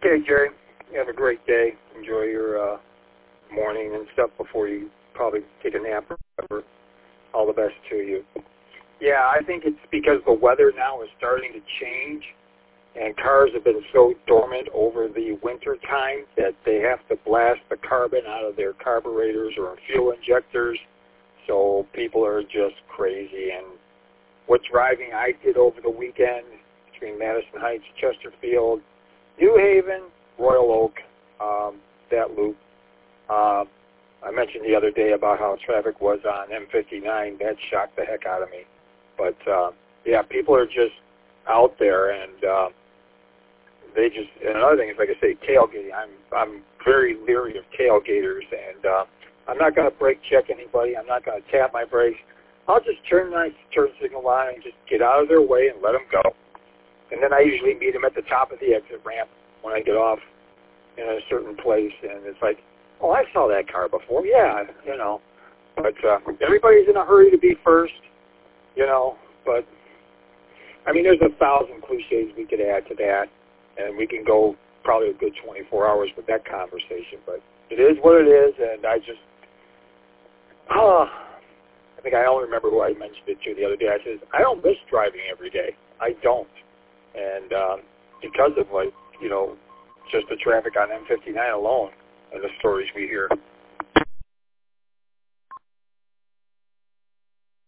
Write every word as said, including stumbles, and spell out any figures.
Okay, Jerry. You have a great day. Enjoy your uh, morning and stuff before you probably take a nap or whatever. All the best to you. Yeah, I think it's because the weather now is starting to change, and cars have been so dormant over the winter time that they have to blast the carbon out of their carburetors or fuel injectors. So people are just crazy. And what driving I did over the weekend between Madison Heights, Chesterfield, New Haven, Royal Oak, um, that loop. Uh, I mentioned the other day about how traffic was on M fifty-nine. That shocked the heck out of me. But, uh, yeah, people are just out there, and uh, they just, and another thing is, like I say, tailgating. I'm I'm very leery of tailgaters, and uh, I'm not going to brake check anybody. I'm not going to tap my brakes. I'll just turn my turn signal on and just get out of their way and let them go. And then I usually meet them at the top of the exit ramp when I get off in a certain place, and it's like, oh, I saw that car before. Yeah, you know. But uh, everybody's in a hurry to be first, you know. But, I mean, there's a thousand cliches we could add to that, and we can go probably a good twenty-four hours with that conversation. But it is what it is, and I just, oh, I think I only remember who I mentioned it to the other day. I said, I don't miss driving every day. I don't. And um, because of, like, you know, just the traffic on M fifty-nine alone and the stories we hear.